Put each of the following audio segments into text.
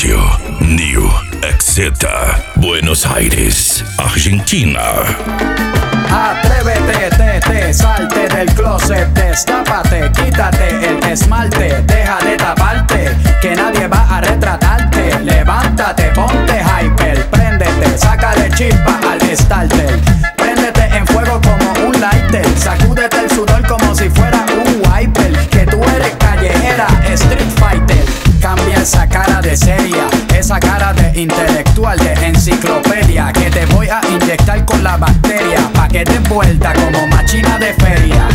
Autorrádio New XZ, Buenos Aires, Argentina. Atrévete, salte del closet, destápate, quítate el esmalte, deja de taparte, que nadie va a retratarte. Levántate, ponte hyper, préndete, sácale chispa al starter. Préndete en fuego como un lighter, sacúdete el sudor como si fuera un wiper. Que tú eres callejera, street fighter. Cambia esa cara de seria, esa cara de intelectual, de enciclopedia, que te voy a inyectar con la bacteria, pa' que te vuelta como machina de feria.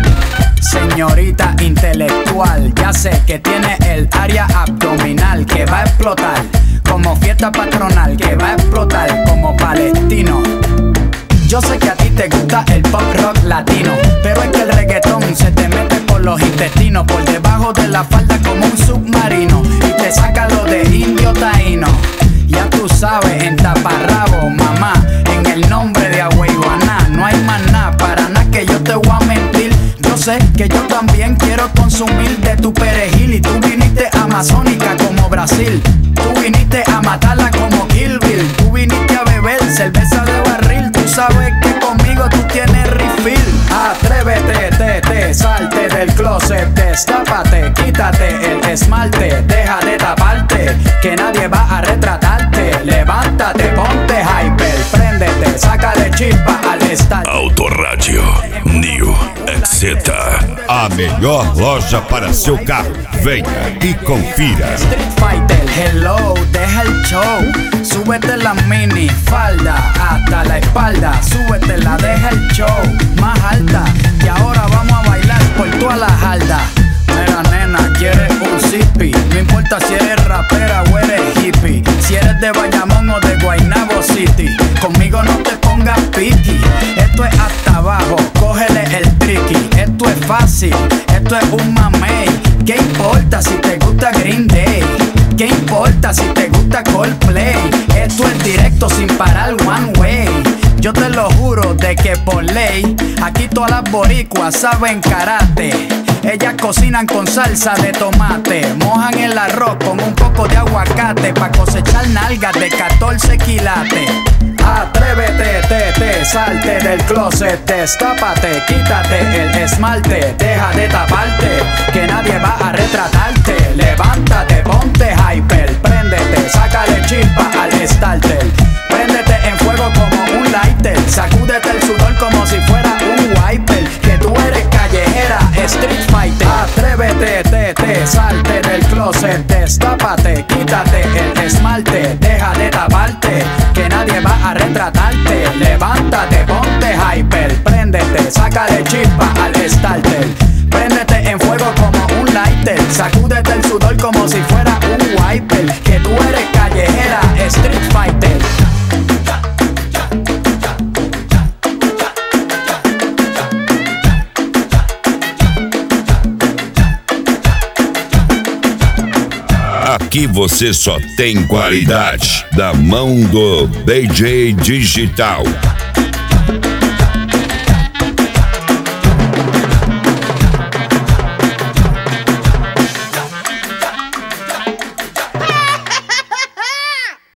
Señorita intelectual, ya sé que tiene el área abdominal que va a explotar como fiesta patronal, que va a explotar como palestino. Yo sé que a ti te gusta el pop rock latino, pero es que el reggaetón se te mete por los intestinos, por debajo de la falda como un submarino, y te saca lo de indio taíno. Ya tú sabes, en taparrabo, mamá, en el nombre de Agüeyuaná, no hay más nada, para nada que yo te voy a mentir. Yo sé que yo también quiero consumir de tu perejil, y tú viniste amazónica como Brasil, tú viniste a matarla como Kill Bill, tú viniste a beber cerveza de barril. Tú sabes que conmigo tú tienes refill. Atrévete, salte del closet, destápate, quítate el esmalte, deja de taparte, que nadie va a retratarte. Levántate, ponte hyper, préndete, sácale chispa al start. Autorrádio New XZ. A melhor loja para seu carro. Venha e confira. Street Fighter, hello, deja el show. Súbete la mini falda hasta la espalda. Súbetela, deja el show más alta. Y ahora vamos a bailar por toda la jarda. Mira nena, quieres un zippy, no importa si eres rapera o eres hippie, si eres de Bayamón o de Guaynabo City, conmigo no te pongas piqui. Esto es hasta abajo, cógele el tricky. Esto es fácil, esto es un mamey. ¿Qué importa si te gusta Green Day? ¿Qué importa si te gusta Coldplay? Esto es directo sin parar one way. Yo te lo juro de que por ley, aquí todas las boricuas saben karate. Ellas cocinan con salsa de tomate, mojan el arroz con un poco de aguacate, pa' cosechar nalgas de 14 quilates. Atrévete, salte del closet, destápate, quítate el esmalte, deja de taparte, que nadie va a retratarte. Levántate, ponte hyper, préndete, sácale chispa al starter. Préndete en fuego como un lighter, sacúdete el sudor como si fuera un wiper. Que tú eres callejera, street fighter. Atrévete, salte del closet, destápate, quítate el esmalte, deja de taparte, que nadie va a retratarte. Levántate, ponte hyper, préndete, sácale chispa al starter. Préndete en fuego como un lighter, sacúdete el sudor como si fuera un wiper. Que tú eres callejera, street fighter. Aqui você só tem qualidade da mão do DJ Digital.